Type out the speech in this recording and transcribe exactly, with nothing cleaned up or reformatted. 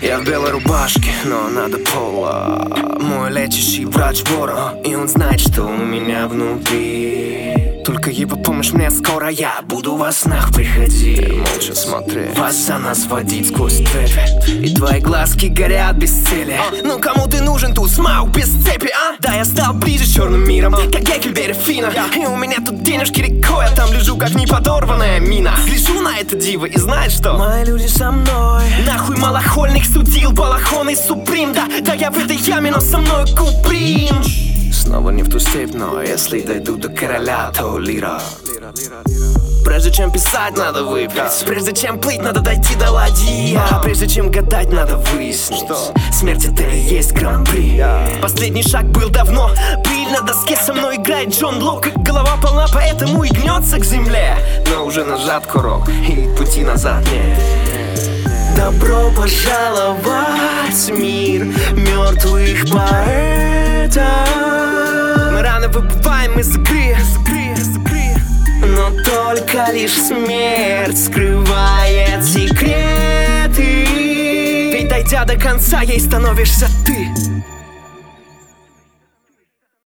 Я в белой рубашке, но она до пола. Мой лечащий врач вора, и он знает, что у меня внутри. Только его помощь мне скоро, я буду во снах приходить, молча смотреть, вас за нас водить сквозь дверь. И твои глазки горят без цели. а? Ну кому ты нужен тут, смаук без цепи, а? Да, я стал ближе с черным миром, как Геккельберри Финна. И у меня тут денежки рекой, а там лежу как неподорванная мина. Гляжу на это диво и знаешь что? Мои люди со мной. Нахуй малохольных судил, балахон и суприм. Да, да я в этой яме, но со мной куприм. Снова не в ту степь, но если дойду до короля, то лира. Прежде чем писать, надо выпить. Прежде чем плыть, надо дойти до ладьи. А прежде чем гадать, надо выяснить, смерть это и есть гран-при. Последний шаг был давно. Пыль на доске, со мной играет Джон Лок. Голова полна, поэтому и гнется к земле. Но уже нажат курок, и пути назад нет. Добро пожаловать в мир мертвых поэтов. Мы рано выбываем из игры, но только лишь смерть скрывает секреты. Ведь дойдя до конца, ей становишься ты.